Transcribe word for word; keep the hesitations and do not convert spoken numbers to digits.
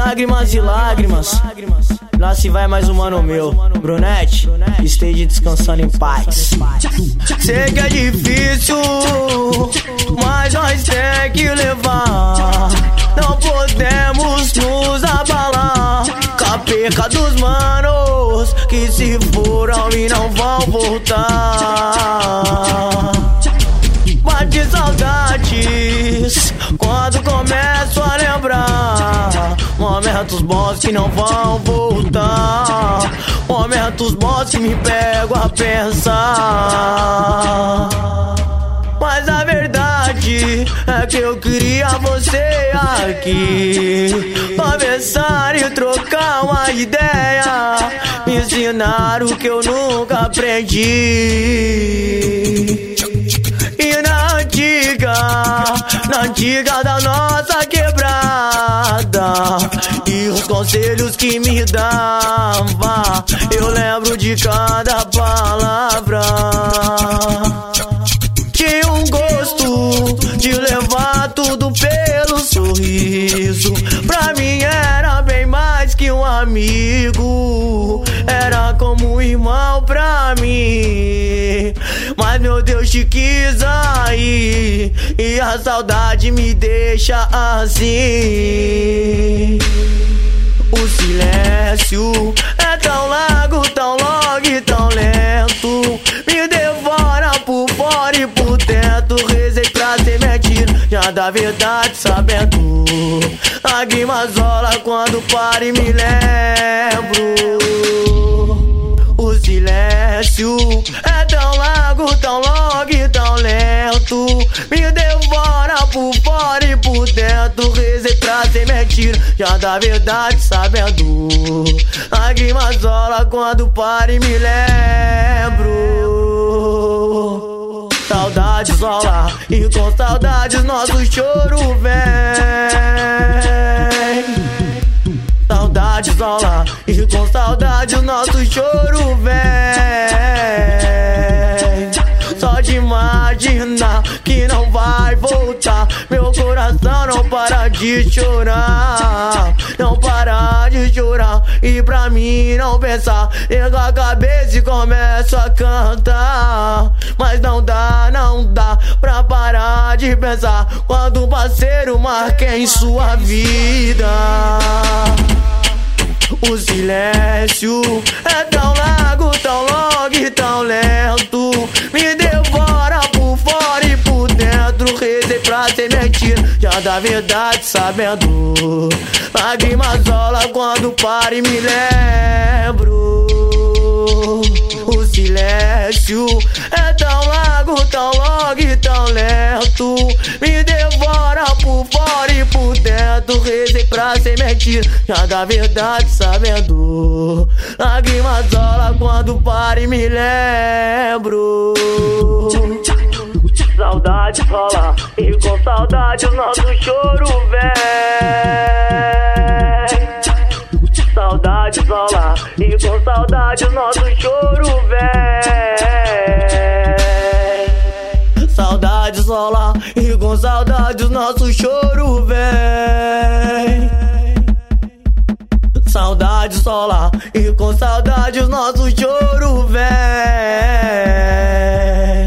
lágrimas e lágrimas. Lá se vai mais um mano meu, Brunete, esteja descansando em paz. Sei que é difícil, mas nós tem que levar. Não podemos nos abalar com a perca dos manos que se foram e não vão voltar. Bate saudades quando começo a lembrar momentos bons que não vão voltar, momentos bons que me pego a pensar. Mas a verdade é que eu queria você aqui, conversar e trocar uma ideia, me ensinar o que eu nunca aprendi. E na antiga, na antiga da nossa quebrada, e os conselhos que me dava, eu lembro de cada palavra. Tinha um gosto de levar tudo pelo sorriso. Pra mim era bem mais que um amigo, era como um irmão pra mim. Mas meu Deus, te quis aí, e a saudade me deixa assim. O silêncio é tão largo, tão longo e tão lento, me devora por fora e por dentro. Rezei pra ser mentira, já da verdade sabendo. Lágrimas rola quando paro e me lembro. O silêncio é tão largo, tão longo e tão lento, me devora por fora e por dentro. Rezei pra ser mentira, já da verdade sabendo. Lágrimas rola quando paro e me lembro. Saudades rola e com saudades nosso choro vem. Saudades rola e com saudades nosso choro vem. Só de imaginar que não vai voltar, meu coração não para de chorar, não para de chorar. E pra mim não pensar, ergo a cabeça e começo a cantar. Mas não dá, não dá pra parar de pensar quando um parceiro marca em sua vida. O silêncio é tão largo, tão longo e tão lento, me devora por fora e por dentro. Rezei pra ser mentira, já da verdade sabendo. Lágrimas rola quando paro e me lembro. O silêncio é tão largo, tão longo e tão lento, me devora por fora e por dentro. Rezei pra ser mentira, já da verdade sabendo. Lágrimas rola quando paro e me lembro. Saudade rola e com saudade o nosso choro vem. Saudades rola e com saudade o nosso choro vem. Saudades rola e com saudade o nosso choro vem. Saudades rola e com saudade o nosso choro vem.